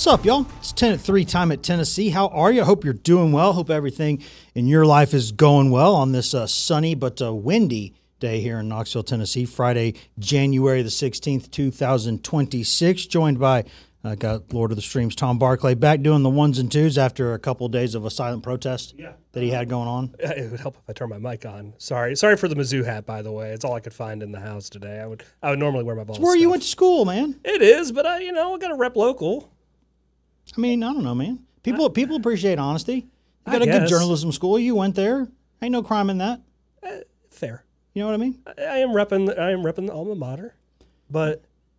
What's up, y'all? It's 10 at 3 time at Tennessee. How are you? Hope you're doing well. Hope everything in your life is going well on this sunny but windy day here in Knoxville, Tennessee. Friday, January the 16th, 2026. Joined by, got Lord of the Streams, Tom Barclay, back doing the ones and twos after a couple of days of a silent protest that he had going on. It would help if I turn my mic on. Sorry for the Mizzou hat, by the way. It's all I could find in the house today. I would normally wear my Vols. It's where you went to school, man. It is, but I got to rep local. I mean, I don't know, man. People appreciate honesty. You got I a good guess. journalism school. You went there. Ain't no crime in that. Fair. You know what I mean? I am repping the alma mater, but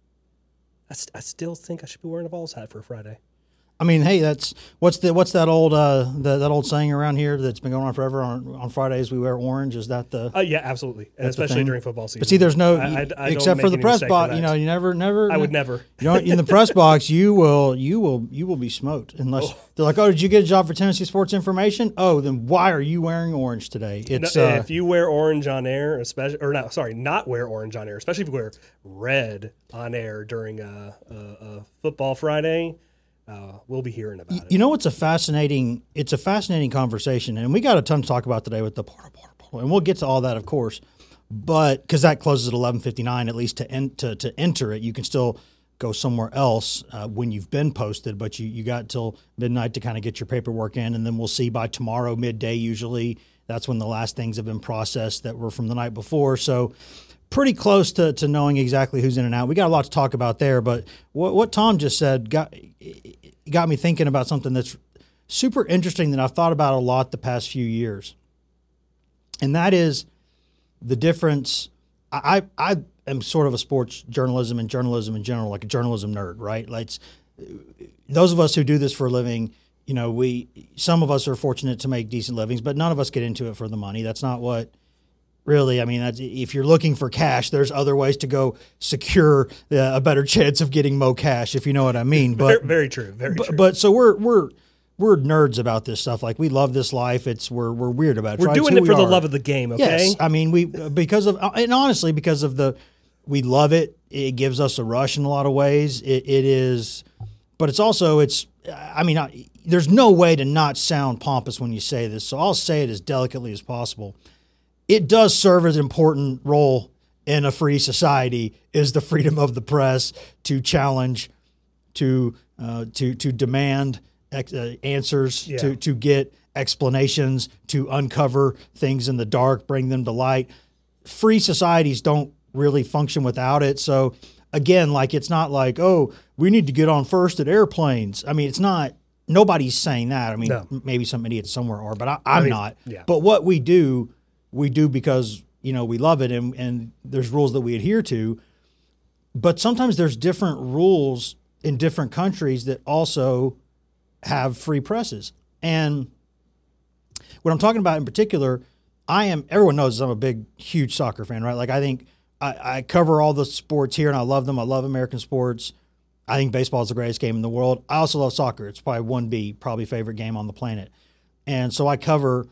I still think I should be wearing a Vols hat for a Friday. I mean, hey, what's that old that old saying around here that's been going on forever? On Fridays we wear orange. Is that the? Yeah, absolutely, and That's the especially thing? during football season. But see, there's no I except don't for the make any press mistake box. for You that. know, you never. I would never. You know, in the press box, you will be smoked unless they're like, oh, did you get a job for Tennessee Sports Information? Oh, then why are you wearing orange today? It's If you wear orange on air, not wear orange on air, especially if you wear red on air during a football Friday. We'll be hearing about it. You know, it's a fascinating conversation, and we got a ton to talk about today with the portal, and we'll get to all that, of course. But because that closes at 11:59, at least to enter it, you can still go somewhere else when you've been posted. But you got till midnight to kind of get your paperwork in, and then we'll see by tomorrow midday. Usually, that's when the last things have been processed that were from the night before. So, pretty close to knowing exactly who's in and out. We got a lot to talk about there, but what Tom just said got me thinking about something that's super interesting that I've thought about a lot the past few years. And that is the difference. I am sort of a sports journalism and journalism in general, like a journalism nerd, right? Like those of us who do this for a living, you know, some of us are fortunate to make decent livings, but none of us get into it for the money. That's not what really, I mean, if you're looking for cash, there's other ways to go secure a better chance of getting mo cash, if you know what I mean. But very true. Very true. But so we're nerds about this stuff. Like we love this life. We're weird about it. We're right? doing it for the love of the game. Okay. Yes, I mean because of we love it. It gives us a rush in a lot of ways. It is, but it's also I mean, there's no way to not sound pompous when you say this. So I'll say it as delicately as possible. It does serve as an important role in a free society is the freedom of the press to challenge, to demand answers, to get explanations, to uncover things in the dark, bring them to light. Free societies don't really function without it. So again, like it's not like, oh, we need to get on first at airplanes. I mean, it's not. Nobody's saying that. I mean, maybe some idiots somewhere are, but I'm not. Yeah. But what we do because, you know, we love it and there's rules that we adhere to. But sometimes there's different rules in different countries that also have free presses. And what I'm talking about in particular, everyone knows I'm a big, huge soccer fan, right? Like I think I cover all the sports here and I love them. I love American sports. I think baseball is the greatest game in the world. I also love soccer. It's probably 1B, probably favorite game on the planet. And so I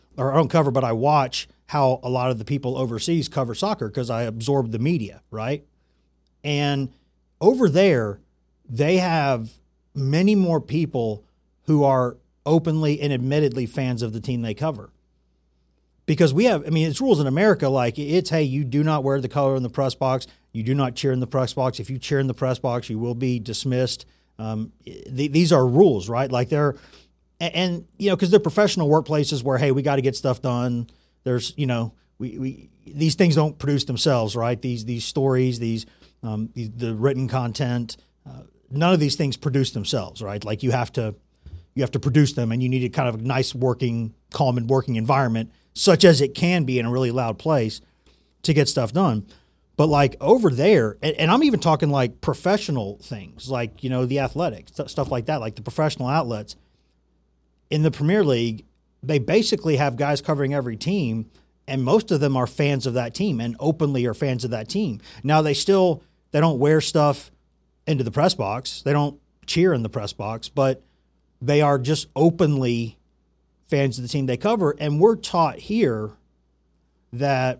watch how a lot of the people overseas cover soccer because I absorb the media, right? And over there, they have many more people who are openly and admittedly fans of the team they cover. Because it's rules in America, like it's, hey, you do not wear the color in the press box. You do not cheer in the press box. If you cheer in the press box, you will be dismissed. These are rules, right? Like and you know, because they're professional workplaces where, hey, we got to get stuff done. There's, you know, these things don't produce themselves, right? These stories, the written content, none of these things produce themselves, right? Like you have to produce them, and you need a kind of nice calm and working environment, such as it can be in a really loud place, to get stuff done. But like over there, and I'm even talking like professional things, like, you know, the Athletic, stuff like that, like the professional outlets in the Premier League, they basically have guys covering every team, and most of them are fans of that team and openly are fans of that team. Now they don't wear stuff into the press box. They don't cheer in the press box, but they are just openly fans of the team they cover. And we're taught here that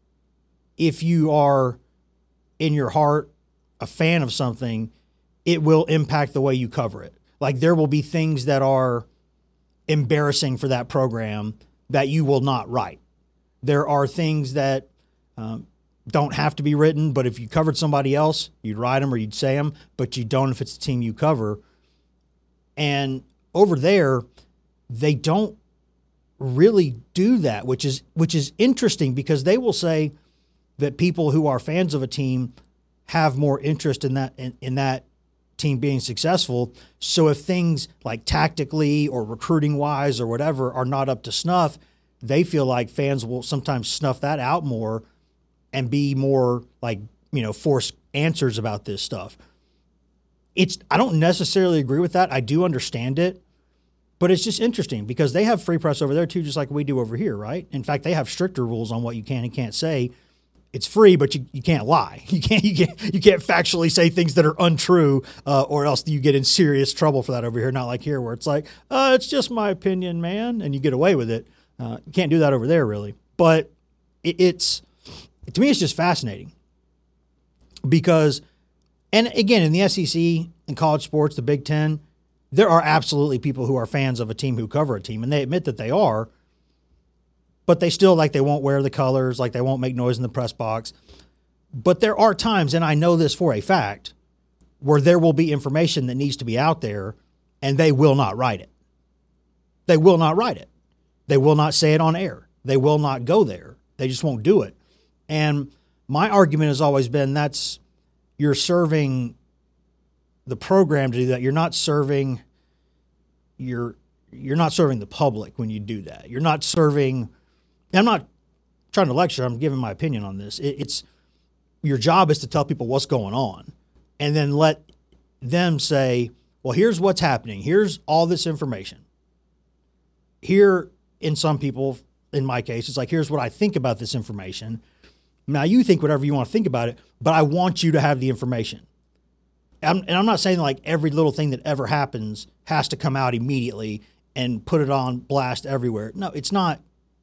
if you are in your heart a fan of something, it will impact the way you cover it. Like there will be things that are embarrassing for that program that you will not write. There are things that don't have to be written, but if you covered somebody else, you'd write them or you'd say them, but you don't if it's the team you cover. And over there, they don't really do that, which is interesting because they will say that people who are fans of a team have more interest in that team being successful. So if things like tactically or recruiting wise or whatever are not up to snuff, they feel like fans will sometimes snuff that out more and be more like, force answers about this stuff. I don't necessarily agree with that. I do understand it, but it's just interesting because they have free press over there too, just like we do over here, right? In fact, they have stricter rules on what you can and can't say. It's free, but you can't lie. You can't factually say things that are untrue, or else you get in serious trouble for that over here. Not like here where it's like, it's just my opinion, man, and you get away with it. You can't do that over there, really. But it's to me, it's just fascinating because, and again, in the SEC and college sports, the Big Ten, there are absolutely people who are fans of a team who cover a team, and they admit that they are. But they still, they won't wear the colors, they won't make noise in the press box. But there are times, and I know this for a fact, where there will be information that needs to be out there, and they will not write it. They will not write it. They will not say it on air. They will not go there. They just won't do it. And my argument has always been you're serving the program to do that. You're not serving the public when you do that. You're not serving. I'm not trying to lecture. I'm giving my opinion on this. It's your job is to tell people what's going on and then let them say, well, here's what's happening. Here's all this information. Here, in some people, in my case, it's here's what I think about this information. Now, you think whatever you want to think about it, but I want you to have the information. And I'm not saying every little thing that ever happens has to come out immediately and put it on blast everywhere. No, it's not.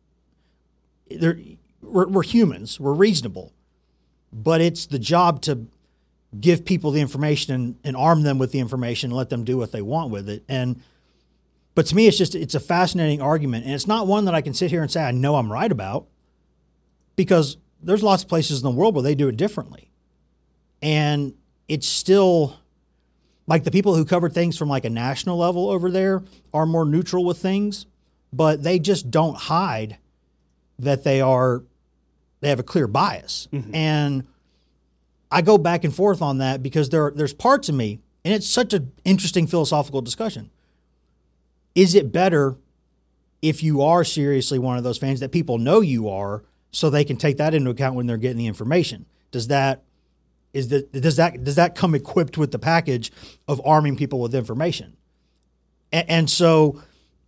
We're humans. We're reasonable. But it's the job to give people the information and arm them with the information and let them do what they want with it. But to me, it's a fascinating argument. And it's not one that I can sit here and say I know I'm right about because there's lots of places in the world where they do it differently. And it's still the people who cover things from a national level over there are more neutral with things, but they just don't hide that they have a clear bias. Mm-hmm. And I go back and forth on that because there's parts of me, and it's such an interesting philosophical discussion. Is it better if you are seriously one of those fans that people know you are so they can take that into account when they're getting the information? Does that come equipped with the package of arming people with information? And so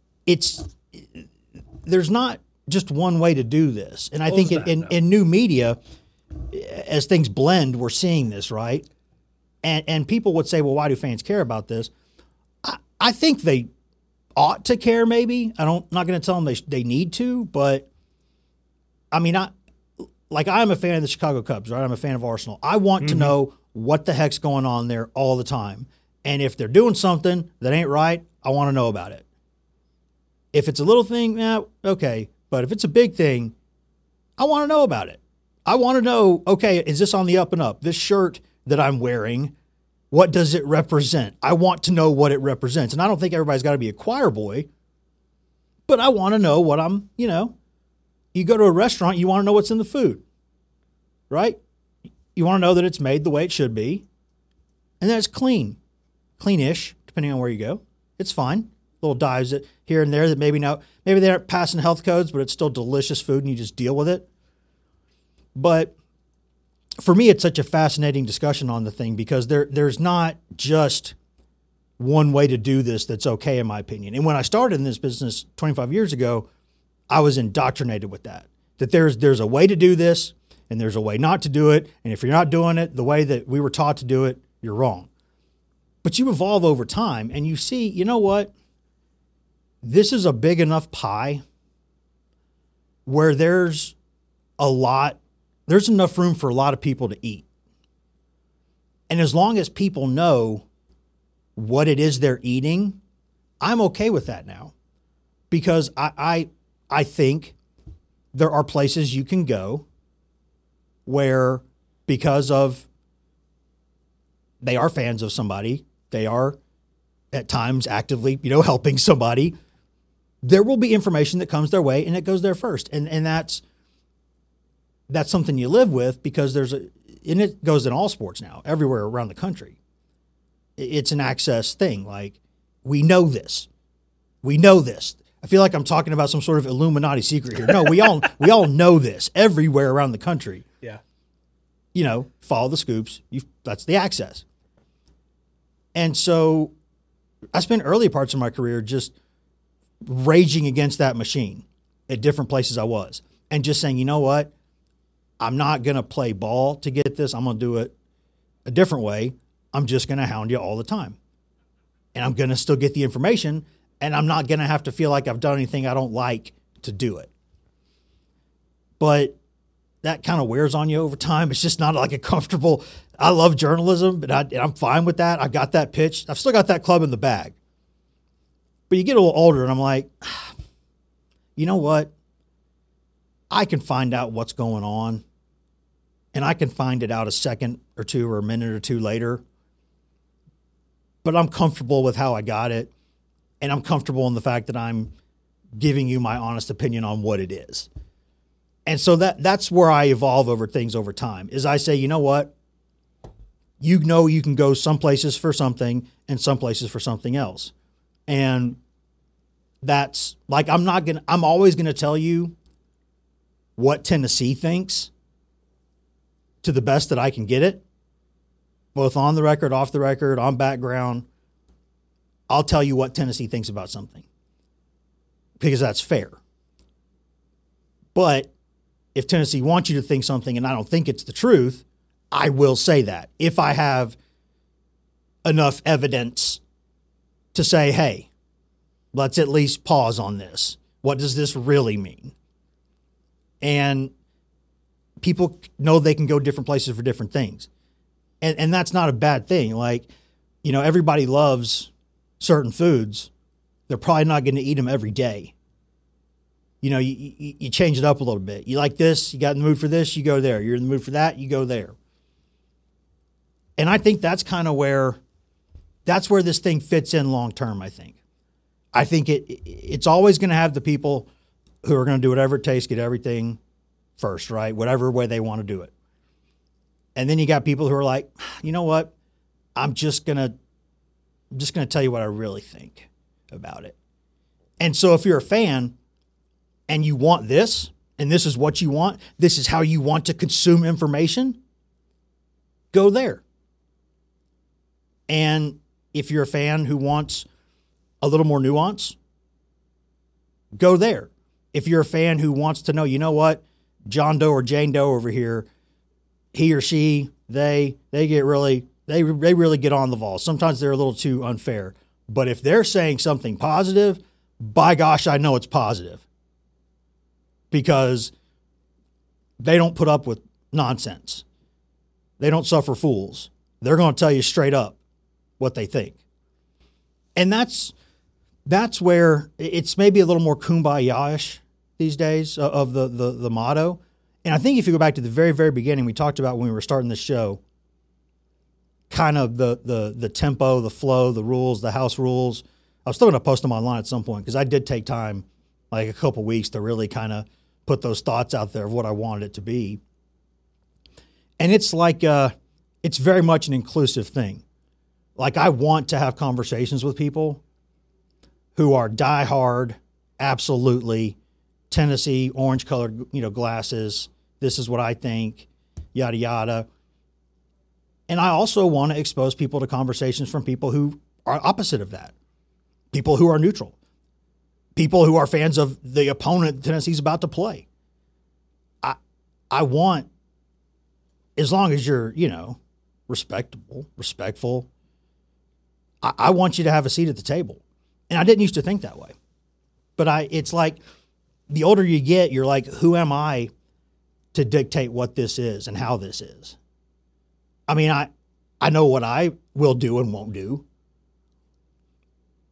there's not just one way to do this. And I think in new media, as things blend, we're seeing this, right? And people would say, well, why do fans care about this? I think they ought to care, maybe. I'm not going to tell them they need to, but I mean, I'm a fan of the Chicago Cubs, right? I'm a fan of Arsenal. I want to know what the heck's going on there all the time. And if they're doing something that ain't right, I want to know about it. If it's a little thing, okay. But if it's a big thing, I want to know about it. I want to know, okay, is this on the up and up? This shirt that I'm wearing, what does it represent? I want to know what it represents. And I don't think everybody's got to be a choir boy, but I want to know what you go to a restaurant, you want to know what's in the food, right? You want to know that it's made the way it should be, and that it's cleanish, depending on where you go. It's fine. Little dives here and there that maybe they aren't passing health codes, but it's still delicious food, and you just deal with it. But for me, it's such a fascinating discussion on the thing because there's not just one way to do this that's okay, in my opinion. And when I started in this business 25 years ago, I was indoctrinated with that there's a way to do this and there's a way not to do it. And if you're not doing it the way that we were taught to do it, you're wrong. But you evolve over time and you see, you know what? This is a big enough pie where there's enough room for a lot of people to eat. And as long as people know what it is they're eating, I'm okay with that now, because I think there are places you can go where, because of they are fans of somebody, they are at times actively, helping somebody, there will be information that comes their way and it goes there first. And that's something you live with, because and it goes in all sports now, everywhere around the country. It's an access thing. Like, we know this. We know this. I feel like I'm talking about some sort of Illuminati secret here. No, we all know this everywhere around the country. Yeah. Follow the scoops. That's the access. And so I spent early parts of my career just raging against that machine at different places I was, and just saying, you know what? I'm not going to play ball to get this. I'm going to do it a different way. I'm just going to hound you all the time. And I'm going to still get the information, and I'm not going to have to feel like I've done anything I don't like to do it. But that kind of wears on you over time. It's just not like a comfortable, I love journalism, but I'm fine with that. I got that pitch. I've still got that club in the bag. But you get a little older, and I'm like, you know what? I can find out what's going on, and I can find it out a second or two or a minute or two later. But I'm comfortable with how I got it, and I'm comfortable in the fact that I'm giving you my honest opinion on what it is. And so that's where I evolve over things over time, is I say, you know what? You can go some places for something and some places for something else. And that's like, I'm always going to tell you what Tennessee thinks to the best that I can get it, both on the record, off the record, on background. I'll tell you what Tennessee thinks about something, because that's fair. But if Tennessee wants you to think something and I don't think it's the truth, I will say that, if I have enough evidence to say, hey, let's at least pause on this. What does this really mean? And people know they can go different places for different things. And that's not a bad thing. Like, everybody loves certain foods. They're probably not going to eat them every day. You change it up a little bit. You like this, you got in the mood for this, you go there. You're in the mood for that, you go there. And I think that's kind of where this thing fits in long term, I think. I think it's always going to have the people who are going to do whatever it takes, get everything first, right? Whatever way they want to do it. And then you got people who are like, you know what? I'm just going to tell you what I really think about it. And so if you're a fan and you want this, and this is what you want, this is how you want to consume information, go there. And if you're a fan who wants a little more nuance, go there. If you're a fan who wants to know, you know what, John Doe or Jane Doe over here, he or she, they really get on the ball. Sometimes they're a little too unfair. But if they're saying something positive, by gosh, I know it's positive. Because they don't put up with nonsense. They don't suffer fools. They're going to tell you straight up what they think. And that's where it's maybe a little more kumbaya-ish these days of the motto. And I think if you go back to the very, very beginning, we talked about when we were starting this show, kind of the tempo, the flow, the rules, the house rules. I was still going to post them online at some point, because I did take time, like a couple weeks, to really kind of put those thoughts out there of what I wanted it to be. And it's like, it's very much an inclusive thing. Like, I want to have conversations with people who are diehard, absolutely, Tennessee, orange-colored, glasses. This is what I think, yada, yada. And I also want to expose people to conversations from people who are opposite of that, people who are neutral, people who are fans of the opponent Tennessee's about to play. I want, as long as you're, respectful, I want you to have a seat at the table. And I didn't used to think that way. But it's like, the older you get, you're like, who am I to dictate what this is and how this is? I mean, I know what I will do and won't do.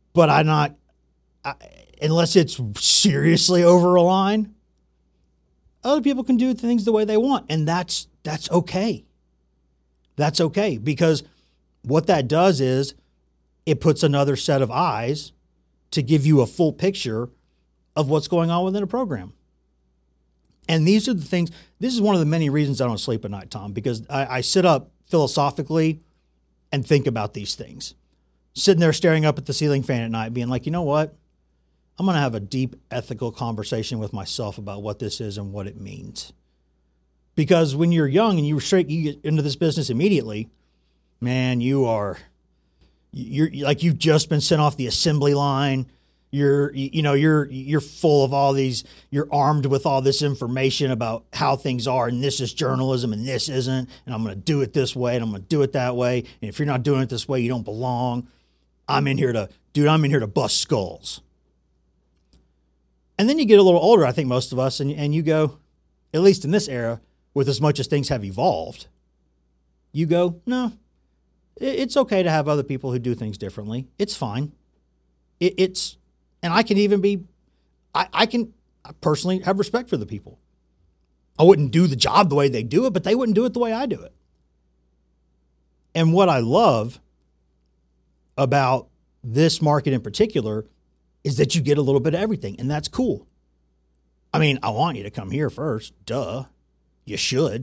but unless it's seriously over a line, other people can do things the way they want. And that's okay. That's okay, because what that does is it puts another set of eyes to give you a full picture of what's going on within a program. And these are the things, this is one of the many reasons I don't sleep at night, Tom, because I sit up philosophically and think about these things. Sitting there staring up at the ceiling fan at night, being like, you know what? I'm going to have a deep ethical conversation with myself about what this is and what it means. Because when you're young and you get into this business immediately, man, you're like you've just been sent off the assembly line. You're full of all these, you're armed with all this information about how things are, and this is journalism and this isn't, and I'm going to do it this way and I'm going to do it that way. And if you're not doing it this way, you don't belong. I'm in here to bust skulls. And then you get a little older, I think most of us, and you go, at least in this era, with as much as things have evolved, you go, no, it's okay to have other people who do things differently. It's fine. And I can even be, I can personally have respect for the people. I wouldn't do the job the way they do it, but they wouldn't do it the way I do it. And what I love about this market in particular is that you get a little bit of everything, and that's cool. I mean, I want you to come here first. Duh. You should.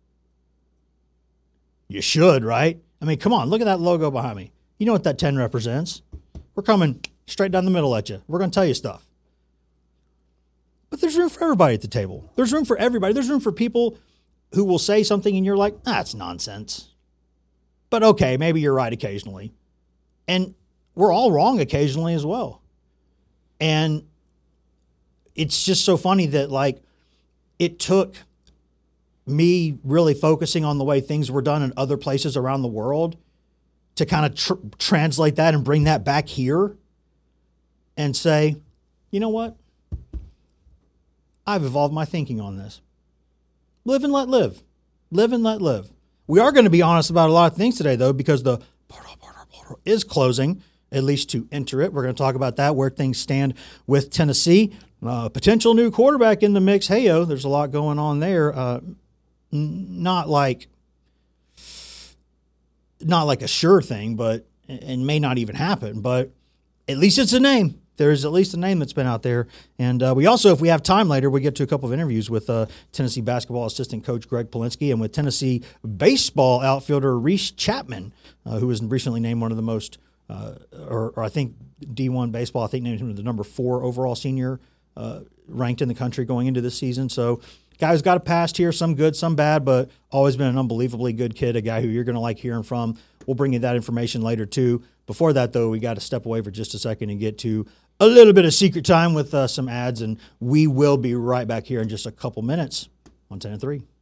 You should, right? I mean, come on, look at that logo behind me. You know what that 10 represents. We're coming straight down the middle at you. We're going to tell you stuff. But there's room for everybody at the table. There's room for everybody. There's room for people who will say something and you're like, that's nonsense. But okay, maybe you're right occasionally. And we're all wrong occasionally as well. And it's just so funny that, like, it took me really focusing on the way things were done in other places around the world to kind of translate that and bring that back here and say, you know what? I've evolved my thinking on this. Live and let live. Live and let live. We are going to be honest about a lot of things today, though, because the portal is closing, at least to enter it. We're going to talk about that, where things stand with Tennessee. Potential new quarterback in the mix. Hey-o, there's a lot going on there. Not like a sure thing, but and may not even happen. But at least it's a name. There's at least a name that's been out there. And we also, if we have time later, we get to a couple of interviews with Tennessee basketball assistant coach Greg Polinsky and with Tennessee baseball outfielder Reese Chapman, who was recently named one of the most, or I think D1 baseball, I think named him the number 4 overall senior ranked in the country going into this season. So guy who's got a past here, some good, some bad, but always been an unbelievably good kid, a guy who you're going to like hearing from. We'll bring you that information later, too. Before that, though, we got to step away for just a second and get to a little bit of secret time with some ads, and we will be right back here in just a couple minutes on 10 and 3.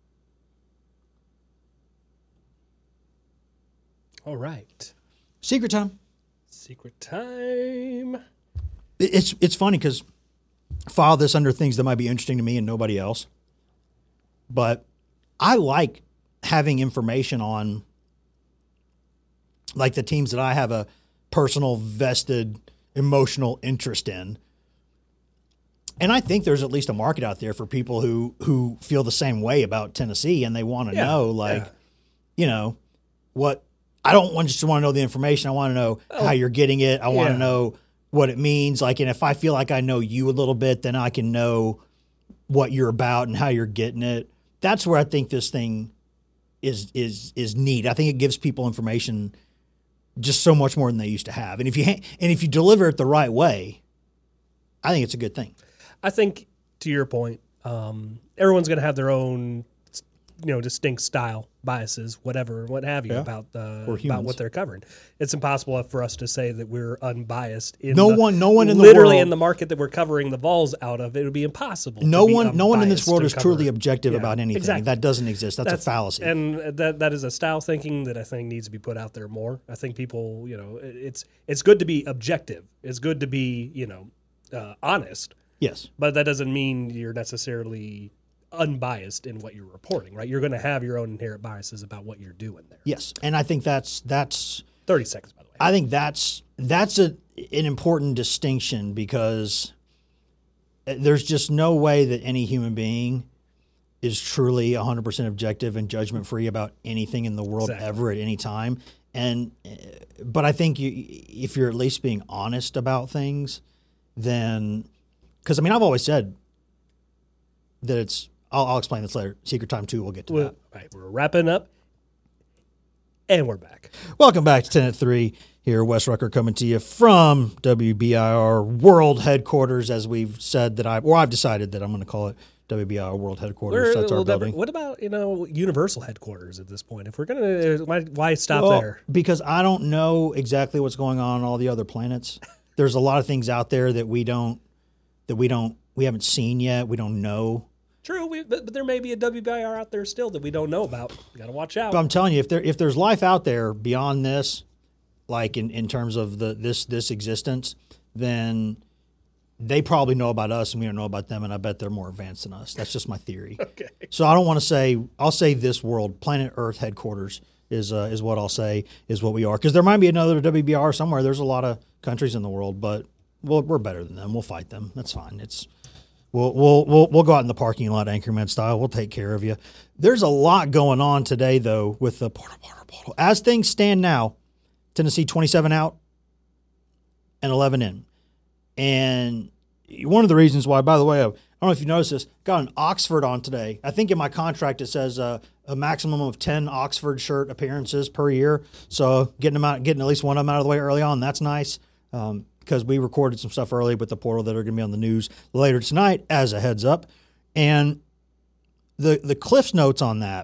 All right. Secret time. Secret time. It's funny because I file this under things that might be interesting to me and nobody else. But I like having information on, like, the teams that I have a personal, vested, emotional interest in. And I think there's at least a market out there for people who feel the same way about Tennessee, and they want to know, you know, what. I don't just want to know the information. I want to know how you're getting it. I want to know what it means. Like, and if I feel like I know you a little bit, then I can know what you're about and how you're getting it. That's where I think this thing is neat. I think it gives people information just so much more than they used to have. And if you deliver it the right way, I think it's a good thing. I think, to your point, everyone's going to have their own, distinct style, biases, whatever, what have you, about what they're covering. It's impossible for us to say that we're unbiased. No one in the world, literally in the market that we're covering the Vols out of, it would be impossible. No one in this world is truly objective about anything. Exactly. That doesn't exist. That's a fallacy. And that is a style thinking that I think needs to be put out there more. I think people, it's good to be objective. It's good to be, honest. Yes. But that doesn't mean you're necessarily unbiased in what you're reporting, right? You're going to have your own inherent biases about what you're doing there. Yes, and I think that's 30 seconds, by the way. I think that's an important distinction, because there's just no way that any human being is truly 100% objective and judgment-free about anything in the world ever at any time. But I think if you're at least being honest about things, then, because I mean, I've always said that it's, I'll explain this later. Secret Time 2, we'll get to that. Right, we're wrapping up, and we're back. Welcome back to 10 at 3. Here, Wes Rucker coming to you from WBIR World Headquarters, as we've said I've decided that I'm going to call it WBIR World Headquarters. That's our building. What about, Universal Headquarters at this point? If we're going to, why stop there? Because I don't know exactly what's going on all the other planets. There's a lot of things out there that we haven't seen yet. We don't know. True, but there may be a WBIR out there still that we don't know about. You got to watch out. But I'm telling you, if there's life out there beyond this, like in terms of this existence, then they probably know about us and we don't know about them, and I bet they're more advanced than us. That's just my theory. Okay. So I don't want to say, I'll say this world, planet Earth headquarters is what I'll say is what we are, because there might be another WBR somewhere. There's a lot of countries in the world, but we're better than them. We'll fight them. That's fine. We'll go out in the parking lot, Anchorman style. We'll take care of you. There's a lot going on today, though, with the portal. As things stand now, Tennessee 27 out and 11 in. And one of the reasons why, by the way, I don't know if you noticed this, got an Oxford on today. I think in my contract it says a maximum of 10 Oxford shirt appearances per year. So getting at least one of them out of the way early on, that's nice, because we recorded some stuff early with the portal that are going to be on the news later tonight as a heads up. And the Cliff's notes on that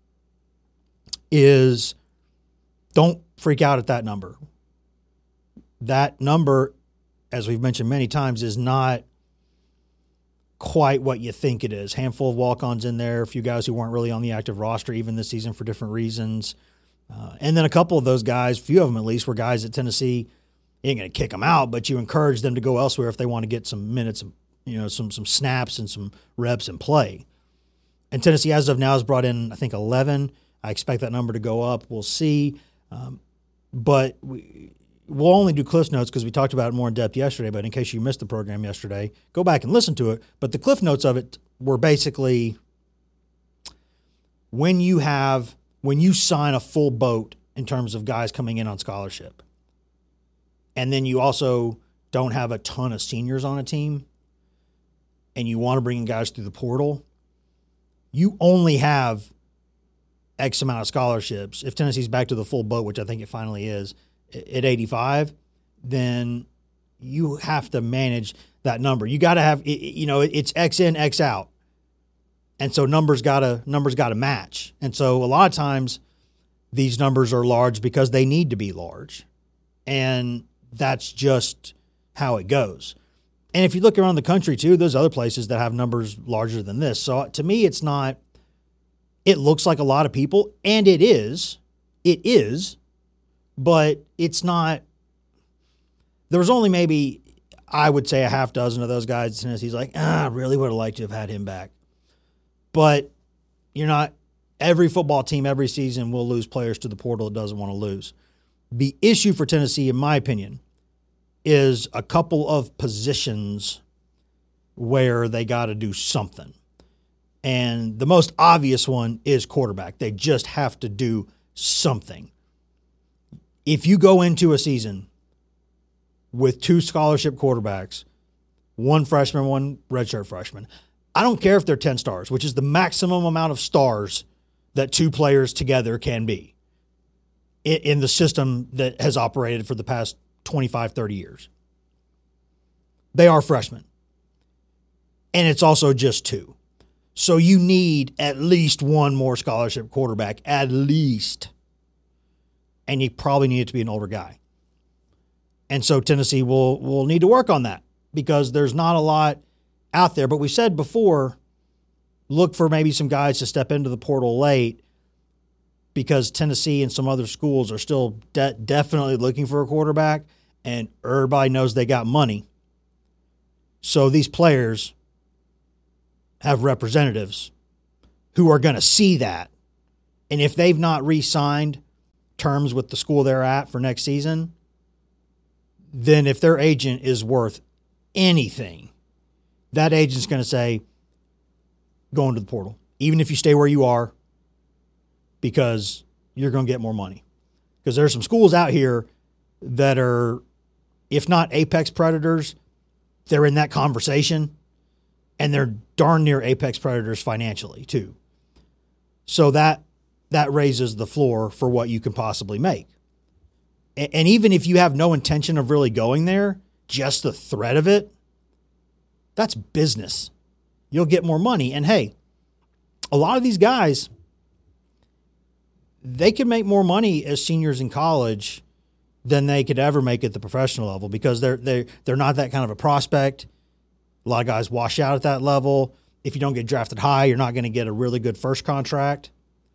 is, don't freak out at that number. That number, as we've mentioned many times, is not quite what you think it is. Handful of walk-ons in there, a few guys who weren't really on the active roster even this season for different reasons. And then a couple of those guys, a few of them at least, were guys at Tennessee, you ain't going to kick them out, but you encourage them to go elsewhere if they want to get some minutes, some snaps and some reps and play. And Tennessee, as of now, has brought in, I think, 11. I expect that number to go up. We'll see. But we'll only do Cliff Notes because we talked about it more in depth yesterday, but in case you missed the program yesterday, go back and listen to it. But the Cliff Notes of it were basically when you sign a full boat in terms of guys coming in on scholarship, and then you also don't have a ton of seniors on a team, and you want to bring in guys through the portal, you only have X amount of scholarships. If Tennessee's back to the full boat, which I think it finally is, at 85, then you have to manage that number. You got to have, it's X in, X out. And so numbers got to match. And so a lot of times these numbers are large because they need to be large. And that's just how it goes. And if you look around the country too, there's other places that have numbers larger than this. So to me, it looks like a lot of people, and it is, but it's not. There was only maybe, I would say, a half dozen of those guys. Tennessee's like, I really would have liked to have had him back. But you're not, every football team every season will lose players to the portal it doesn't want to lose. The issue for Tennessee, in my opinion, is a couple of positions where they got to do something. And the most obvious one is quarterback. They just have to do something. If you go into a season with 2 scholarship quarterbacks, 1 freshman, 1 redshirt freshman, I don't care if they're 10 stars, which is the maximum amount of stars that 2 players together can be in the system that has operated for the past 25, 30 years. They are freshmen. And it's also just 2. So you need at least 1 more scholarship quarterback, at least. And you probably need it to be an older guy. And so Tennessee will need to work on that because there's not a lot out there. But we said before, look for maybe some guys to step into the portal late because Tennessee and some other schools are still definitely looking for a quarterback, and everybody knows they got money. So these players have representatives who are going to see that. And if they've not re-signed terms with the school they're at for next season, then if their agent is worth anything, that agent's going to say, go into the portal, even if you stay where you are, because you're going to get more money. Because there's some schools out here that are, if not apex predators, they're in that conversation, and they're darn near apex predators financially too. So that raises the floor for what you can possibly make. And even if you have no intention of really going there, just the threat of it, that's business. You'll get more money. And hey, a lot of these guys, they can make more money as seniors in college than they could ever make at the professional level, because they're not that kind of a prospect. A lot of guys wash out at that level. If you don't get drafted high, you're not going to get a really good first contract.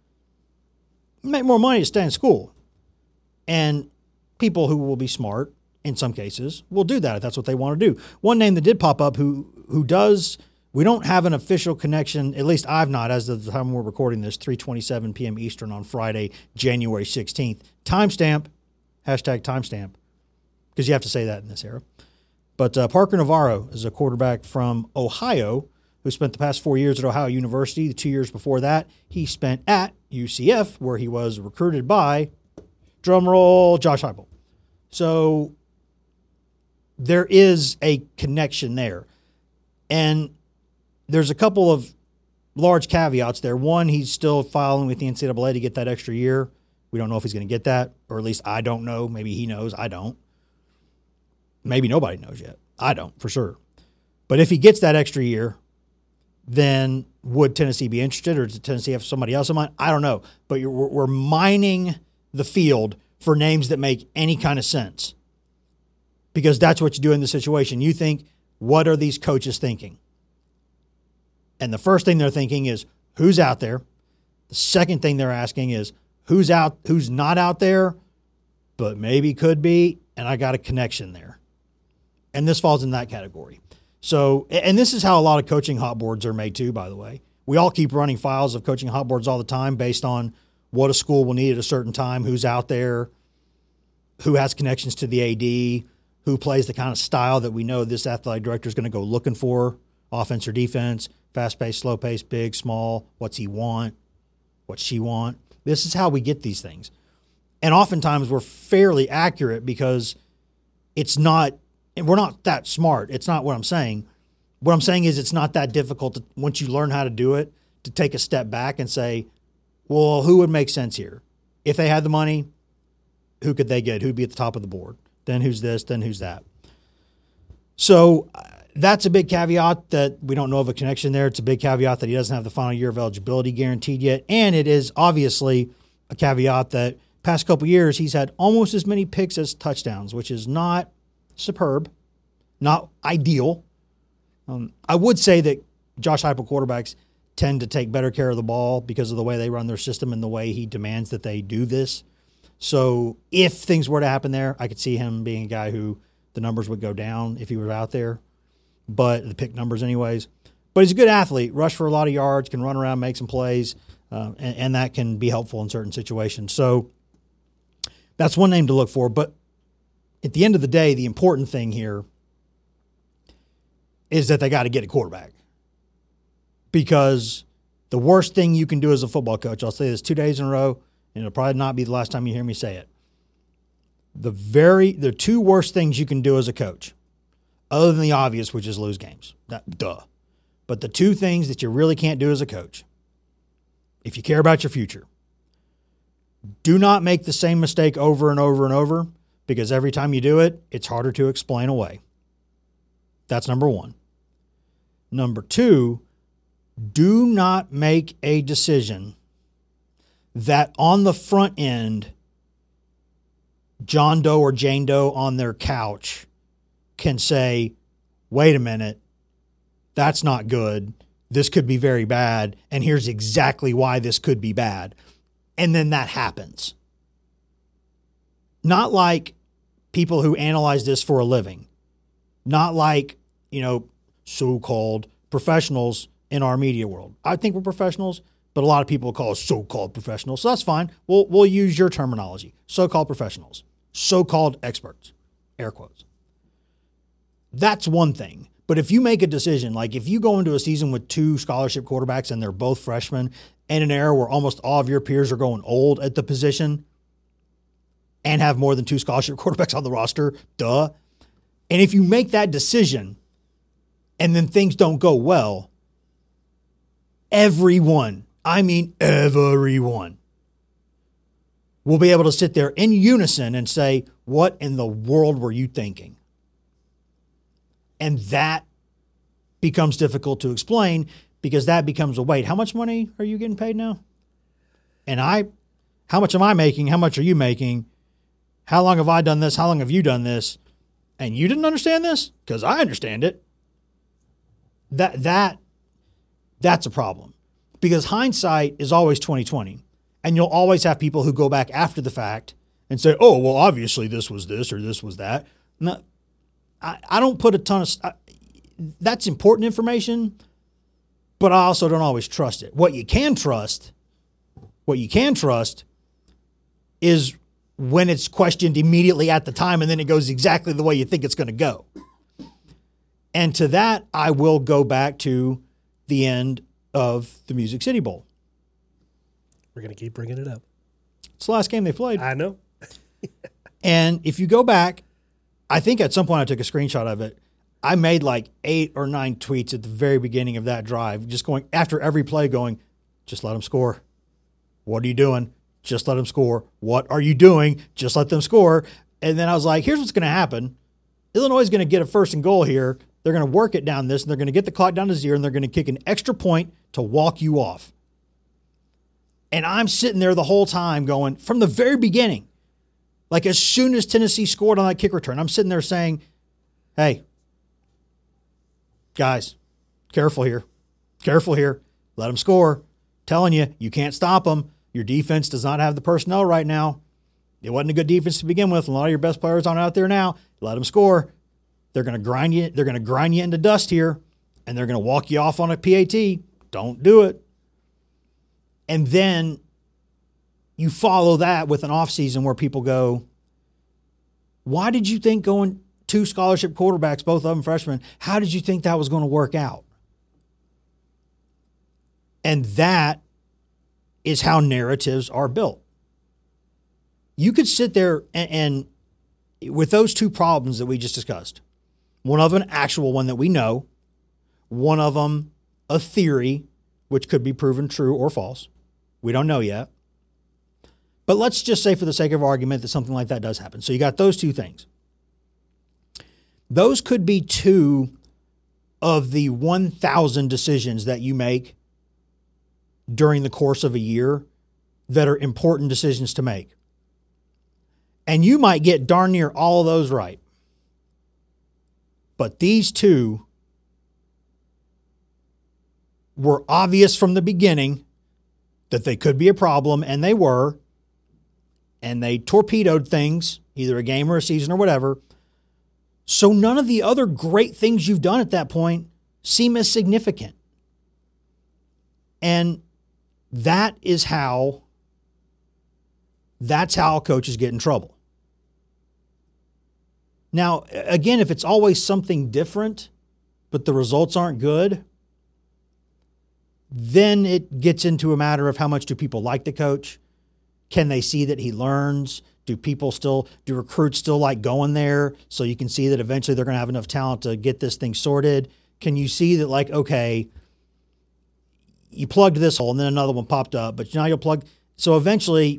You make more money to stay in school. And people who will be smart, in some cases, will do that if that's what they want to do. One name that did pop up who does, we don't have an official connection, at least I've not, as of the time we're recording this, 3:27 p.m. Eastern on Friday, January 16th. Timestamp, #timestamp, because you have to say that in this era. But Parker Navarro is a quarterback from Ohio who spent the past 4 years at Ohio University. The 2 years before that, he spent at UCF, where he was recruited by, drumroll, Josh Heupel. So there is a connection there. And there's a couple of large caveats there. One, he's still filing with the NCAA to get that extra year. We don't know if he's going to get that, or at least I don't know. Maybe he knows. I don't. Maybe nobody knows yet. I don't, for sure. But if he gets that extra year, then would Tennessee be interested, or does Tennessee have somebody else in mind? I don't know. But we're mining the field for names that make any kind of sense, because that's what you do in this situation. You think, what are these coaches thinking? And the first thing they're thinking is, who's out there? The second thing they're asking is, who's not out there, but maybe could be, and I got a connection there. And this falls in that category. So, and this is how a lot of coaching hot boards are made too, by the way. We all keep running files of coaching hot boards all the time based on what a school will need at a certain time, who's out there, who has connections to the AD, who plays the kind of style that we know this athletic director is going to go looking for, offense or defense, fast-paced, slow-paced, big, small, what's he want, what's she want. This is how we get these things. And oftentimes we're fairly accurate because we're not that smart. It's not what I'm saying. What I'm saying is it's not that difficult once you learn how to do it, to take a step back and say, well, who would make sense here? If they had the money, who could they get? Who'd be at the top of the board? Then who's this? Then who's that? So that's a big caveat that we don't know of a connection there. It's a big caveat that he doesn't have the final year of eligibility guaranteed yet. And it is obviously a caveat that past couple years he's had almost as many picks as touchdowns, which is not superb, not ideal. I would say that Josh Heupel quarterbacks tend to take better care of the ball because of the way they run their system and the way he demands that they do this. So if things were to happen there, I could see him being a guy who the numbers would go down if he were out there, but the pick numbers anyways. But he's a good athlete, rush for a lot of yards, can run around, make some plays, and that can be helpful in certain situations. So that's one name to look for. But at the end of the day, the important thing here is that they got to get a quarterback. Because the worst thing you can do as a football coach, I'll say this 2 days in a row, and it'll probably not be the last time you hear me say it. The two worst things you can do as a coach, other than the obvious, which is lose games. Duh. But the two things that you really can't do as a coach, if you care about your future, do not make the same mistake over and over and over, because every time you do it, it's harder to explain away. That's number one. Number two, do not make a decision that on the front end, John Doe or Jane Doe on their couch can say, wait a minute, that's not good. This could be very bad. And here's exactly why this could be bad. And then that happens. Not like people who analyze this for a living. Not like, so-called professionals in our media world. I think we're professionals, but a lot of people call us so-called professionals. So that's fine. We'll use your terminology. So-called professionals. So-called experts. air quotes. That's one thing. But if you make a decision, like if you go into a season with 2 scholarship quarterbacks and they're both freshmen, in an era where almost all of your peers are going old at the position and have more than 2 scholarship quarterbacks on the roster, duh. And if you make that decision and then things don't go well, everyone, I mean everyone, will be able to sit there in unison and say, what in the world were you thinking? And that becomes difficult to explain because that becomes a weight. How much money are you getting paid now? And how much am I making? How much are you making? How long have I done this? How long have you done this? And you didn't understand this? Because I understand it. That's a problem. Because hindsight is always 20/20. And you'll always have people who go back after the fact and say, oh, well, obviously this was this or this was that. No, I don't put a ton of that's important information, but I also don't always trust it. What you can trust is when it's questioned immediately at the time and then it goes exactly the way you think it's going to go. And to that, I will go back to the end of the Music City Bowl. We're going to keep bringing it up. It's the last game they played. I know. And if you go back, I think at some point I took a screenshot of it. I made like 8 or 9 tweets at the very beginning of that drive, just going after every play going, just let them score. What are you doing? Just let them score. What are you doing? Just let them score. And then I was like, here's what's going to happen. Illinois is going to get a 1st and goal here. They're going to work it down this, and they're going to get the clock down to 0, and they're going to kick an extra point to walk you off. And I'm sitting there the whole time going, from the very beginning, like as soon as Tennessee scored on that kick return, I'm sitting there saying, hey, guys, careful here. Careful here. Let them score. Telling you, you can't stop them. Your defense does not have the personnel right now. It wasn't a good defense to begin with. A lot of your best players aren't out there now. Let them score. They're going to grind you. They're going to grind you into dust here, and they're going to walk you off on a PAT. Don't do it. And then you follow that with an offseason where people go, why did you think going 2 scholarship quarterbacks, both of them freshmen, how did you think that was going to work out? And that is how narratives are built. You could sit there and with those 2 problems that we just discussed, one of them an actual one that we know, one of them a theory, which could be proven true or false. We don't know yet. But let's just say for the sake of argument that something like that does happen. So you got those 2 things. Those could be 2 of the 1,000 decisions that you make during the course of a year that are important decisions to make. And you might get darn near all of those right. But these 2 were obvious from the beginning that they could be a problem, and they were. And they torpedoed things, either a game or a season or whatever. So none of the other great things you've done at that point seem as significant. And that's how coaches get in trouble. Now, again, if it's always something different, but the results aren't good, then it gets into a matter of how much do people like the coach? Can they see that he learns? Do recruits still like going there so you can see that eventually they're going to have enough talent to get this thing sorted? Can you see that, like, okay, you plugged this hole and then another one popped up, but now you'll plug. So eventually,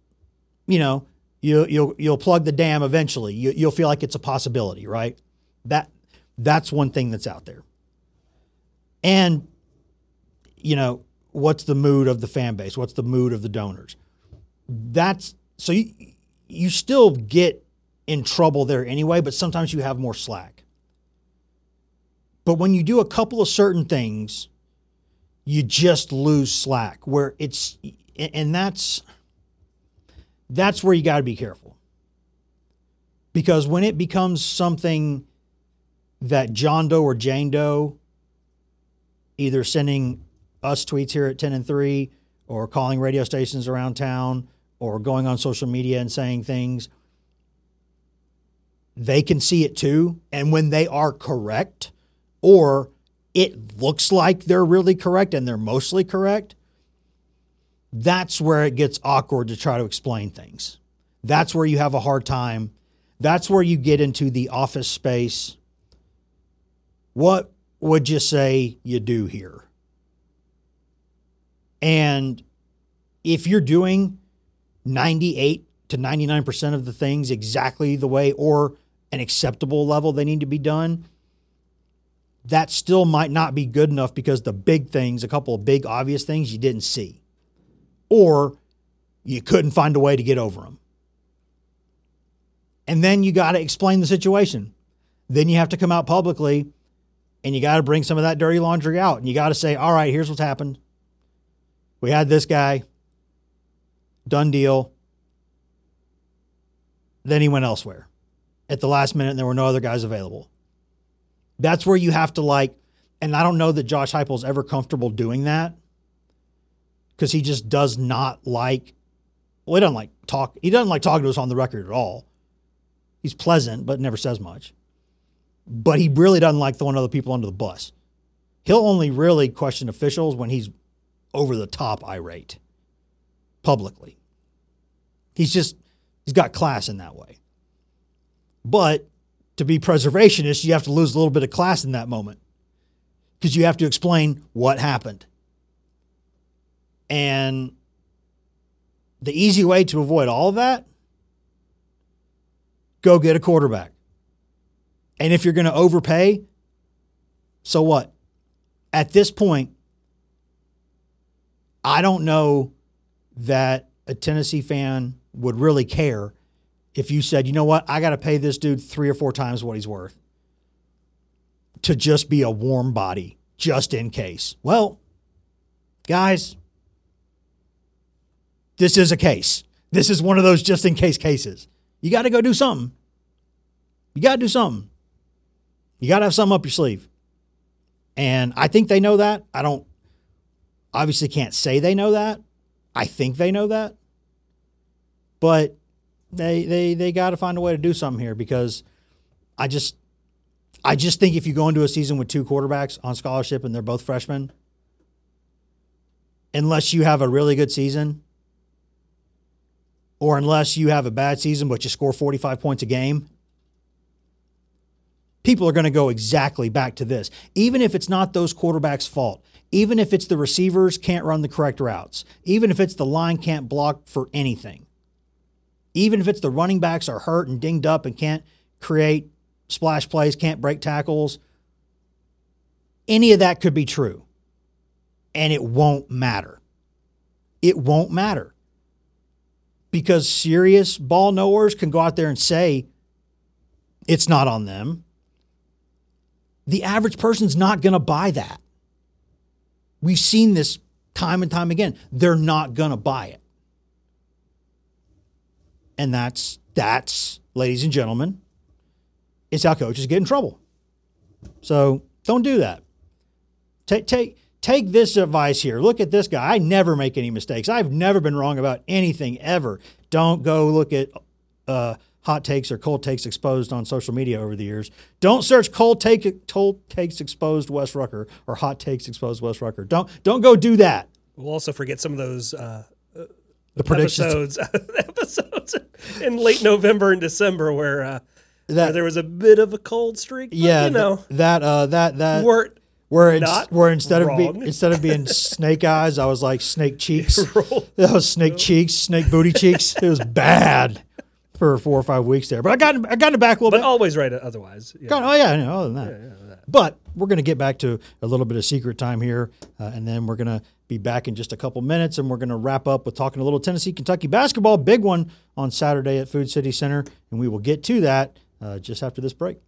you'll plug the dam eventually. You'll feel like it's a possibility, right? That's one thing that's out there. And, what's the mood of the fan base? What's the mood of the donors? So you still get in trouble there anyway, but sometimes you have more slack. But when you do a couple of certain things, you just lose slack and that's where you got to be careful. Because when it becomes something that John Doe or Jane Doe, either sending us tweets here at 10 and 3 or calling radio stations around town or going on social media and saying things, they can see it too. And when they are correct, or it looks like they're really correct and they're mostly correct, that's where it gets awkward to try to explain things. That's where you have a hard time. That's where you get into the office space. What would you say you do here? And if you're doing 98 to 99% of the things exactly the way or an acceptable level they need to be done, that still might not be good enough because the big things, a couple of big obvious things you didn't see, or you couldn't find a way to get over them. And then you got to explain the situation. Then you have to come out publicly and you got to bring some of that dirty laundry out. And you got to say, all right, here's what's happened. We had this guy, done deal. Then he went elsewhere at the last minute and there were no other guys available. That's where you have to and I don't know that Josh Heupel's ever comfortable doing that because he just does not he doesn't like talking to us on the record at all. He's pleasant, but never says much. But he really doesn't like throwing other people under the bus. He'll only really question officials when he's over the top irate publicly. He's got class in that way. But to be preservationist, you have to lose a little bit of class in that moment because you have to explain what happened. And the easy way to avoid all of that, go get a quarterback. And if you're going to overpay, so what? At this point, I don't know that a Tennessee fan would really care if you said, you know what, I got to pay this dude 3 or 4 times what he's worth to just be a warm body, just in case. Well, guys, this is a case. This is one of those just in case cases. You got to go do something. You got to do something. You got to have something up your sleeve. And I think they know that. I don't obviously can't say they know that. I think they know that. But they got to find a way to do something here because I just think if you go into a season with 2 quarterbacks on scholarship and they're both freshmen, unless you have a really good season or unless you have a bad season but you score 45 points a game, people are going to go exactly back to this. Even if it's not those quarterbacks' fault, even if it's the receivers can't run the correct routes, even if it's the line can't block for anything, even if it's the running backs are hurt and dinged up and can't create splash plays, can't break tackles, any of that could be true. And it won't matter. It won't matter. Because serious ball knowers can go out there and say it's not on them. The average person's not going to buy that. We've seen this time and time again. They're not going to buy it. And that's, ladies and gentlemen, it's how coaches get in trouble. So don't do that. Take this advice here. Look at this guy. I never make any mistakes. I've never been wrong about anything ever. Don't go look at hot takes or cold takes exposed on social media over the years. Don't search cold takes exposed Wes Rucker or hot takes exposed Wes Rucker. Don't go do that. We'll also forget some of those the predictions episodes in late November and December where there was a bit of a cold streak. But, yeah, where instead of being snake eyes, I was like snake cheeks. That was snake cheeks, snake booty cheeks. It was bad for 4 or 5 weeks there, but I got it back a little bit. But always right otherwise. Yeah. Other than that. Yeah. But we're going to get back to a little bit of secret time here, and then we're going to be back in just a couple minutes, and we're going to wrap up with talking a little Tennessee, Kentucky basketball, big one on Saturday at Food City Center, and we will get to that just after this break.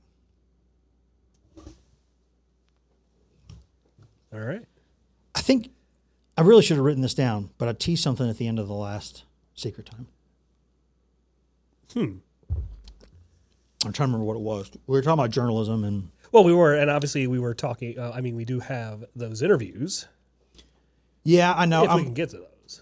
All right. I think I really should have written this down, but I teased something at the end of the last secret time. I'm trying to remember what it was. We were talking about journalism and... Well, we were, and obviously we were talking... we do have those interviews. Yeah, I know. If we can get to those.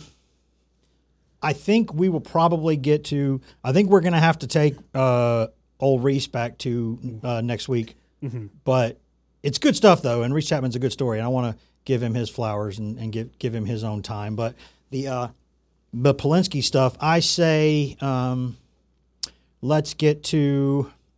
I think we will probably get to... I think we're going to have to take old Reese back to next week. Mm-hmm. But it's good stuff, though, and Reese Chapman's a good story, and I want to give him his flowers and give him his own time. But the Polinsky stuff, I say let's get to –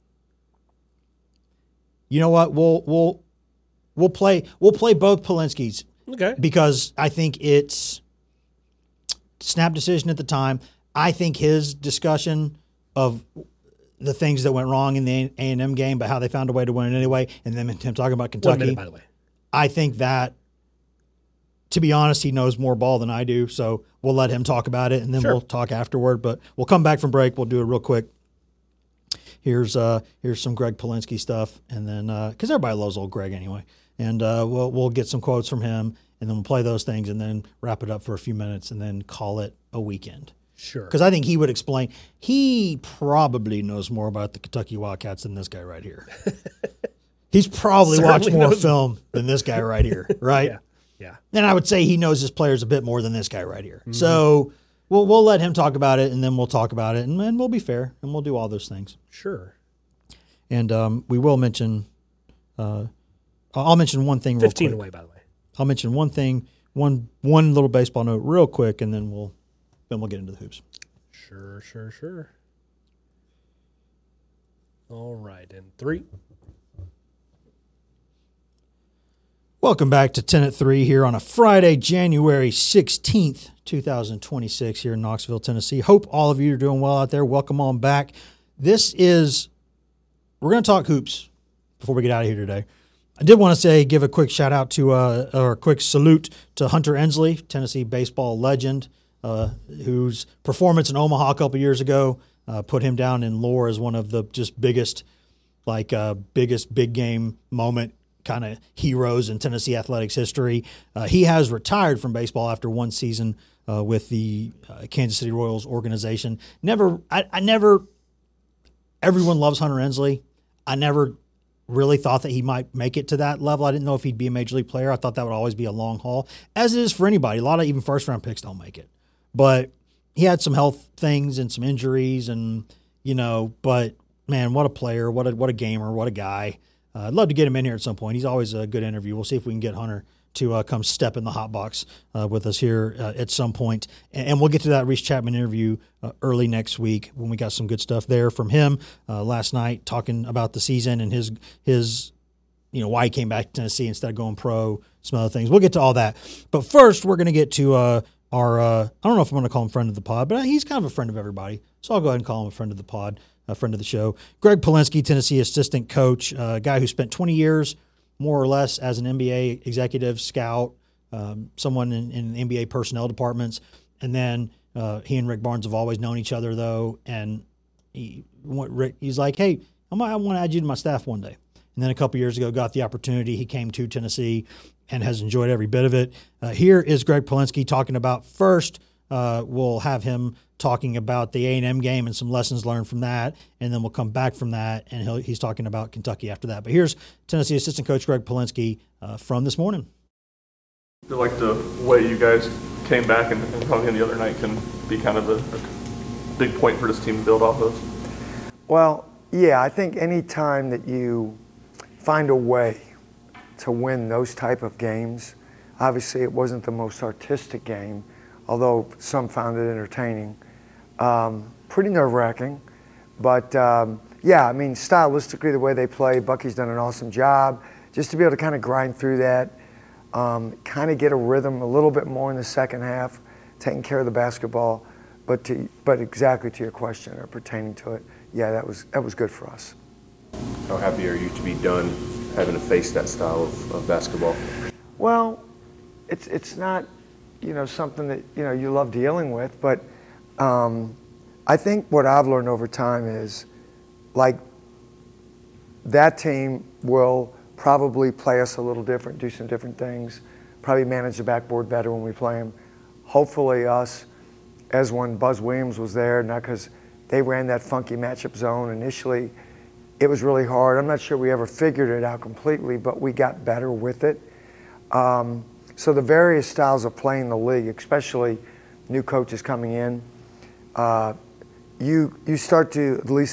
you know what? We'll play both Polinskys. Okay. Because I think it's snap decision at the time. I think his discussion of the things that went wrong in the A&M game, but how they found a way to win it anyway, and then him talking about Kentucky. 1 minute, by the way. I think that, to be honest, he knows more ball than I do, so we'll let him talk about it, and then we'll talk afterward. But we'll come back from break. We'll do it real quick. Here's some Greg Polinsky stuff, and then because everybody loves old Greg anyway, and we'll get some quotes from him, and then we'll play those things, and then wrap it up for a few minutes, and then call it a weekend. Sure. Because I think he would explain. He probably knows more about the Kentucky Wildcats than this guy right here. He's probably watched more film than this guy right here, right? Yeah. And I would say he knows his players a bit more than this guy right here. Mm-hmm. So we'll let him talk about it, and then we'll talk about it, and then we'll be fair, and we'll do all those things. Sure. And we will mention I'll mention one thing real quick. 15 away, by the way. I'll mention one thing, one little baseball note real quick, and then we'll get into the hoops. Sure. All right, in 3. Welcome back to 10 at 3 here on a Friday, January 16th, 2026 here in Knoxville, Tennessee. Hope all of you are doing well out there. Welcome on back. We're going to talk hoops before we get out of here today. I did want to give a quick shout out to, or a quick salute to Hunter Ensley, Tennessee baseball legend, whose performance in Omaha a couple years ago put him down in lore as one of the just biggest big game moment kind of heroes in Tennessee athletics history. He has retired from baseball after one season with the Kansas City Royals organization. Everyone loves Hunter Ensley. I never really thought that he might make it to that level. I didn't know if he'd be a major league player. I thought that would always be a long haul, as it is for anybody. A lot of even first-round picks don't make it. But he had some health things and some injuries, and but man, what a player, what a gamer, what a guy. I'd love to get him in here at some point. He's always a good interview. We'll see if we can get Hunter to come step in the hot box with us here at some point. And we'll get to that Reese Chapman interview early next week when we got some good stuff there from him last night, talking about the season and his why he came back to Tennessee instead of going pro, some other things. We'll get to all that. But first, we're going to get to our I don't know if I'm going to call him friend of the pod, but he's kind of a friend of everybody. So I'll go ahead and call him a friend of the pod, a friend of the show. Greg Polinsky, Tennessee assistant coach, a guy who spent 20 years more or less as an NBA executive scout, someone in NBA personnel departments. And then he and Rick Barnes have always known each other, though. And he's like, hey, I want to add you to my staff one day. And then a couple years ago, got the opportunity. He came to Tennessee and has enjoyed every bit of it. Here is Greg Polinsky talking about first. We'll have him talking about the A&M game and some lessons learned from that, and then we'll come back from that, and he's talking about Kentucky after that. But here's Tennessee assistant coach Greg Polinsky from this morning. I feel like the way you guys came back and hung in the other night can be kind of a big point for this team to build off of. Well, yeah, I think any time that you find a way to win those type of games, obviously it wasn't the most artistic game, although some found it entertaining. Pretty nerve-wracking. But, yeah, I mean, stylistically, the way they play, Bucky's done an awesome job. Just to be able to kind of grind through that, kind of get a rhythm a little bit more in the second half, taking care of the basketball. But exactly to your question, or pertaining to it, yeah, that was good for us. How happy are you to be done having to face that style of basketball? Well, it's not, something that, you love dealing with, but I think what I've learned over time is, like, that team will probably play us a little different, do some different things, probably manage the backboard better when we play them. Hopefully us, as when Buzz Williams was there, not because they ran that funky matchup zone initially, it was really hard. I'm not sure we ever figured it out completely, but we got better with it. So the various styles of playing in the league, especially new coaches coming in, you start to at least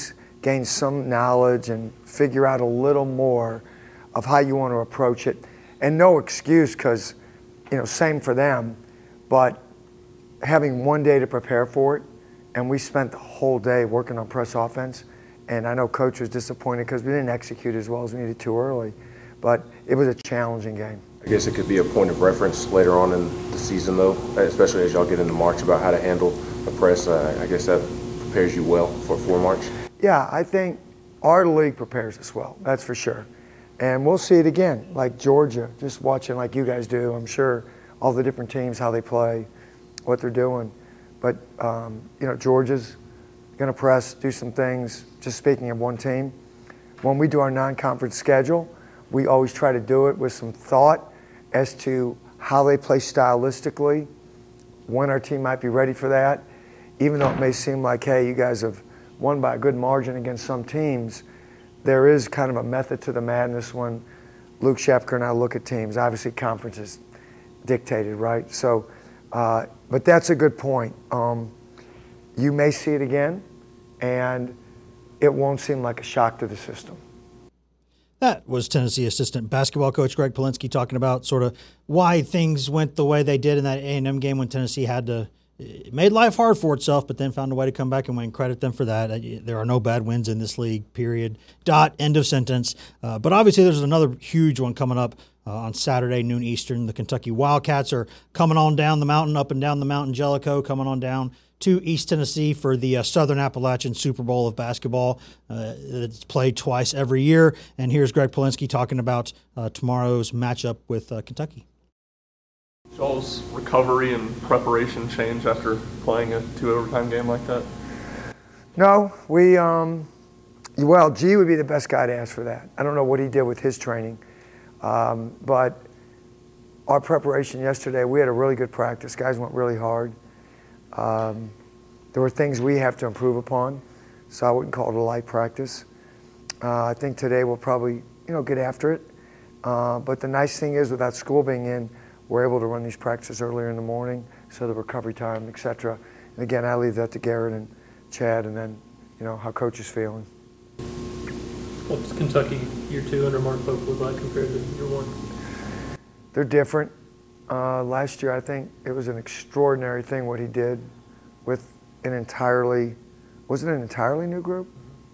gain some knowledge and figure out a little more of how you want to approach it. And no excuse, because, same for them, but having one day to prepare for it, and we spent the whole day working on press offense, and I know Coach was disappointed because we didn't execute as well as we needed to early, but it was a challenging game. I guess it could be a point of reference later on in the season, though, especially as y'all get into March, about how to handle the press. I guess that prepares you well for March. Yeah, I think our league prepares us well, that's for sure. And we'll see it again, like Georgia, just watching like you guys do. I'm sure all the different teams, how they play, what they're doing. But, Georgia's going to press, do some things. Just speaking of one team, when we do our non-conference schedule, we always try to do it with some thought as to how they play stylistically, when our team might be ready for that. Even though it may seem like, hey, you guys have won by a good margin against some teams, there is kind of a method to the madness when Luke Shepker and I look at teams. Obviously, conference is dictated, right? So, but that's a good point. You may see it again, and it won't seem like a shock to the system. That was Tennessee assistant basketball coach Greg Polinsky talking about sort of why things went the way they did in that A&M game when Tennessee it made life hard for itself, but then found a way to come back and win. Credit them for that. There are no bad wins in this league, period. End of sentence. But obviously there's another huge one coming up on Saturday, noon Eastern. The Kentucky Wildcats are coming on down the mountain, up and down the mountain, Jellicoe, coming on down to East Tennessee for the Southern Appalachian Super Bowl of basketball. It's played twice every year. And here's Greg Polinsky talking about tomorrow's matchup with Kentucky. Y'all's recovery and preparation change after playing a 2 overtime game like that? No, G would be the best guy to ask for that. I don't know what he did with his training, but our preparation yesterday, we had a really good practice. Guys went really hard. There were things we have to improve upon, so I wouldn't call it a light practice. I think today we'll probably, get after it. But the nice thing is, without school being in, we're able to run these practices earlier in the morning, so the recovery time, et cetera. And again, I leave that to Garrett and Chad, and then, how Coach is feeling. What's Kentucky year 2 under Mark Pope look like compared to year 1? They're different. Last year, I think it was an extraordinary thing what he did with was it an entirely new group?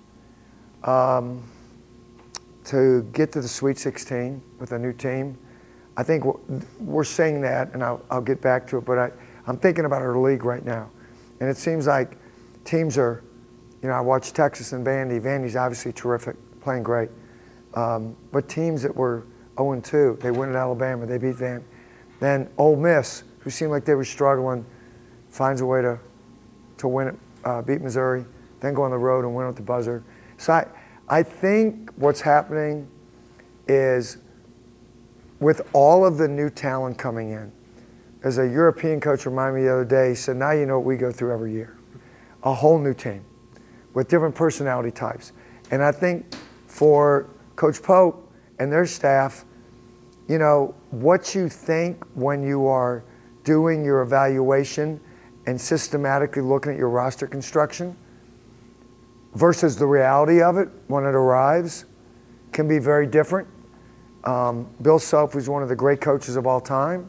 To get to the Sweet 16 with a new team. I think we're saying that, and I'll get back to it, but I'm thinking about our league right now. And it seems like teams are, I watched Texas and Vandy. Vandy's obviously terrific, playing great. But teams that were 0-2, they win at Alabama, they beat Vandy. Then Ole Miss, who seemed like they were struggling, finds a way to win it, beat Missouri, then go on the road and win at the buzzer. So I think what's happening is, with all of the new talent coming in, as a European coach reminded me the other day, he said, now you know what we go through every year. A whole new team with different personality types. And I think for Coach Pope and their staff, what you think when you are doing your evaluation and systematically looking at your roster construction versus the reality of it when it arrives can be very different. Bill Self, who's one of the great coaches of all time,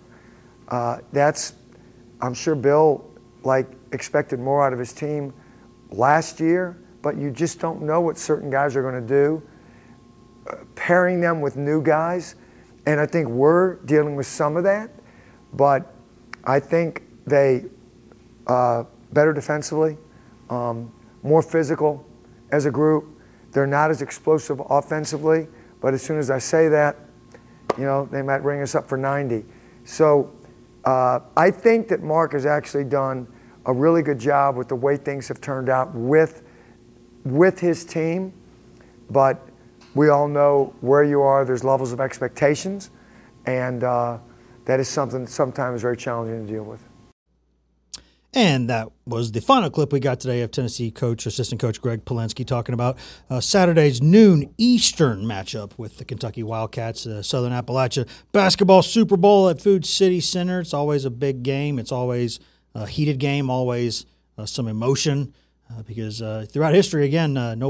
I'm sure Bill expected more out of his team last year, but you just don't know what certain guys are going to do. Pairing them with new guys, and I think we're dealing with some of that, but I think they better defensively, more physical as a group. They're not as explosive offensively, but as soon as I say that, they might ring us up for 90. So I think that Mark has actually done a really good job with the way things have turned out with his team. But we all know where you are. There's levels of expectations, and that is something sometimes very challenging to deal with. And that was the final clip we got today of Tennessee assistant coach Greg Polinsky talking about Saturday's noon Eastern matchup with the Kentucky Wildcats, Southern Appalachia Basketball Super Bowl at Food City Center. It's always a big game. It's always a heated game, always some emotion because throughout history, again, no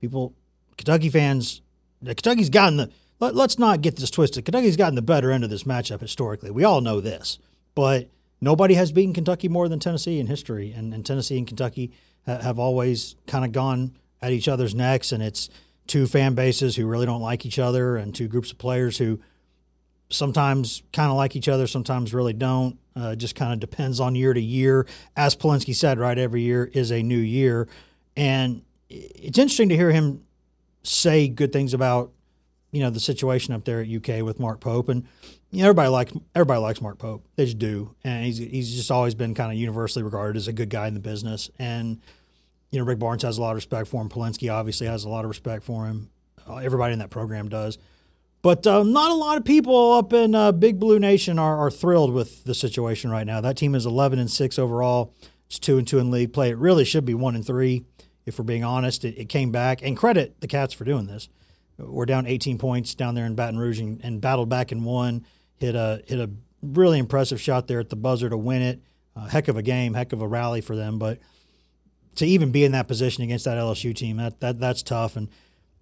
Kentucky fans, Kentucky's gotten the. Let's not get this twisted. Kentucky's gotten the better end of this matchup historically. We all know this, but nobody has beaten Kentucky more than Tennessee in history, and Tennessee and Kentucky have always kind of gone at each other's necks, and it's two fan bases who really don't like each other and two groups of players who sometimes kind of like each other, sometimes really don't. Just kind of depends on year to year. As Polinsky said, right, every year is a new year. And it's interesting to hear him say good things about, the situation up there at UK with Mark Pope. And everybody likes Mark Pope. They just do. And he's just always been kind of universally regarded as a good guy in the business. And Rick Barnes has a lot of respect for him. Polinsky obviously has a lot of respect for him. Everybody in that program does. But not a lot of people up in Big Blue Nation are thrilled with the situation right now. That team is 11-6 overall. It's 2-2 in league play. It really should be 1-3 if we're being honest. It came back, and credit the Cats for doing this. We're down 18 points down there in Baton Rouge and battled back and won. Hit a really impressive shot there at the buzzer to win it. Heck of a game, heck of a rally for them. But to even be in that position against that LSU team, that's tough. And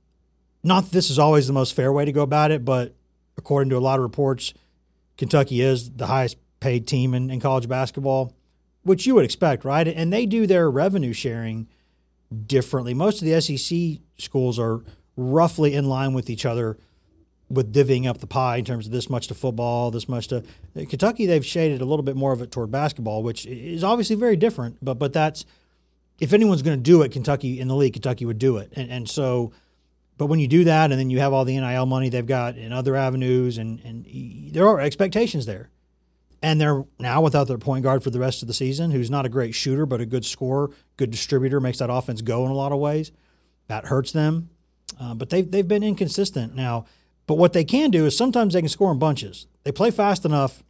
not that this is always the most fair way to go about it, but according to a lot of reports, Kentucky is the highest paid team in college basketball, which you would expect, right? And they do their revenue sharing differently. Most of the SEC schools are roughly in line with each other with divvying up the pie in terms of this much to football, this much to Kentucky. They've shaded a little bit more of it toward basketball, which is obviously very different. But that's, if anyone's going to do it, Kentucky in the league, Kentucky would do it. And so, but when you do that, and then you have all the NIL money they've got in other avenues, and there are expectations there. And they're now without their point guard for the rest of the season, who's not a great shooter, but a good scorer, good distributor, makes that offense go in a lot of ways. That hurts them. But they've been inconsistent now. But what they can do is sometimes they can score in bunches. They play fast enough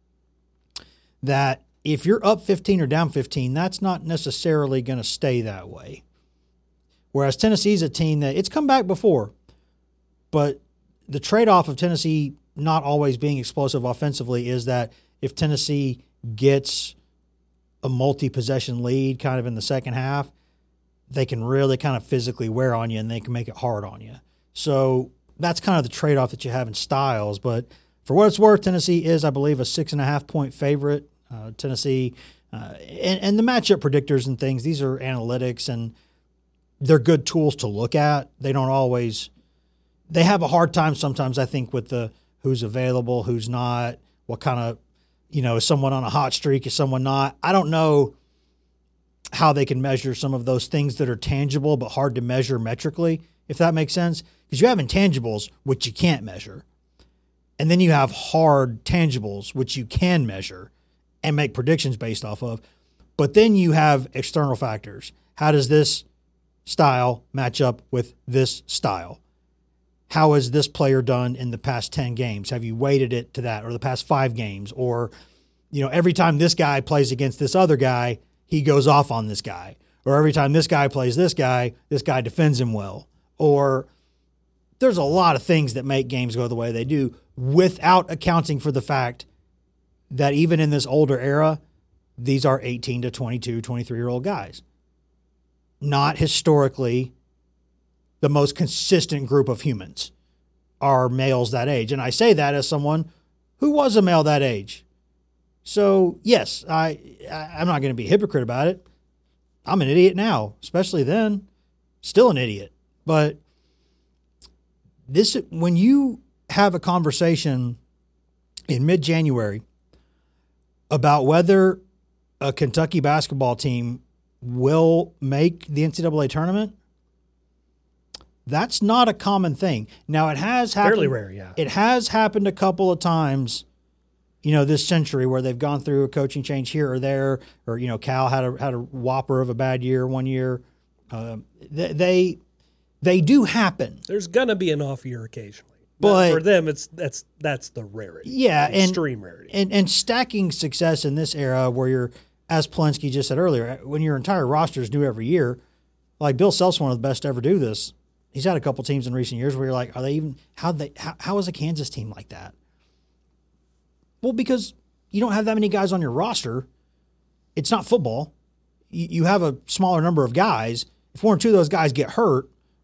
that if you're up 15 or down 15, that's not necessarily going to stay that way. Whereas Tennessee's a team that it's come back before, but the trade-off of Tennessee not always being explosive offensively is that if Tennessee gets a multi-possession lead kind of in the second half, they can really kind of physically wear on you and they can make it hard on you. So that's kind of the trade-off that you have in styles. But for what it's worth, Tennessee is, I believe, a 6.5-point favorite. Tennessee and the matchup predictors and things, these are analytics and they're good tools to look at. They don't always – they have a hard time sometimes, I think, with the who's available, who's not, what kind of – is someone on a hot streak, is someone not. I don't know how they can measure some of those things that are tangible but hard to measure metrically, if that makes sense. Because you have intangibles, which you can't measure. And then you have hard tangibles, which you can measure and make predictions based off of. But then you have external factors. How does this style match up with this style? How has this player done in the past 10 games? Have you weighted it to that, or the past 5 games? Or, every time this guy plays against this other guy, he goes off on this guy. Or every time this guy plays this guy defends him well. Or there's a lot of things that make games go the way they do without accounting for the fact that even in this older era, these are 18 to 22, 23-year-old guys. Not historically the most consistent group of humans are males that age. And I say that as someone who was a male that age. So, yes, I'm not going to be a hypocrite about it. I'm an idiot now, especially then. Still an idiot. But when you have a conversation in mid-January about whether a Kentucky basketball team will make the NCAA tournament, that's not a common thing. Now, it has happened. Fairly rare, yeah. It has happened a couple of times, this century where they've gone through a coaching change here or there, or, Cal had a whopper of a bad year one year. They do happen. There's going to be an off year occasionally. But for them, that's the rarity. Yeah, extreme rarity. And stacking success in this era where you're, as Polinsky just said earlier, when your entire roster is new every year, like Bill Self's one of the best to ever do this. He's had a couple teams in recent years where you're like, are they even how is a Kansas team like that? Well, because you don't have that many guys on your roster. It's not football. You have a smaller number of guys. If one or two of those guys get hurt,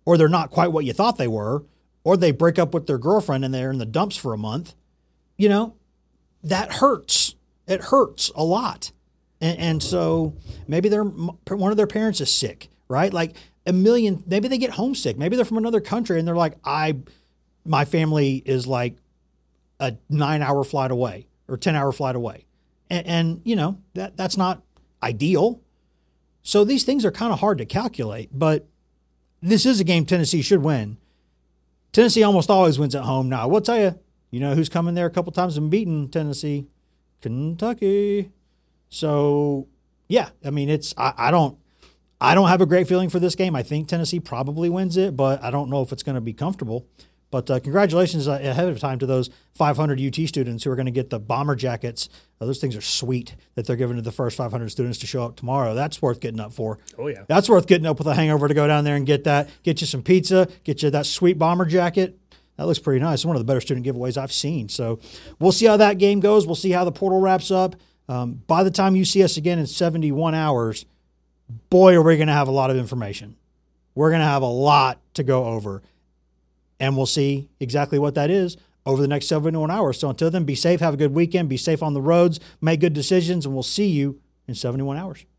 or they're not quite what you thought they were, or they break up with their girlfriend and they're in the dumps for a month, that hurts. It hurts a lot. And so maybe one of their parents is sick, right? Like maybe they get homesick. Maybe they're from another country and they're like, my family is like a 9-hour flight away or 10-hour flight away. And that's not ideal. So these things are kind of hard to calculate, but this is a game Tennessee should win. Tennessee almost always wins at home. Now, I will tell you, who's coming there a couple times and beaten Tennessee? Kentucky. So, yeah, I mean, I don't have a great feeling for this game. I think Tennessee probably wins it, but I don't know if it's going to be comfortable. But congratulations ahead of time to those 500 UT students who are going to get the bomber jackets. Those things are sweet that they're giving to the first 500 students to show up tomorrow. That's worth getting up for. Oh, yeah. That's worth getting up with a hangover to go down there and get that. Get you some pizza. Get you that sweet bomber jacket. That looks pretty nice. It's one of the better student giveaways I've seen. So we'll see how that game goes. We'll see how the portal wraps up. By the time you see us again in 71 hours, boy, are we going to have a lot of information. We're going to have a lot to go over. And we'll see exactly what that is over the next 71 hours. So until then, be safe, have a good weekend, be safe on the roads, make good decisions, and we'll see you in 71 hours.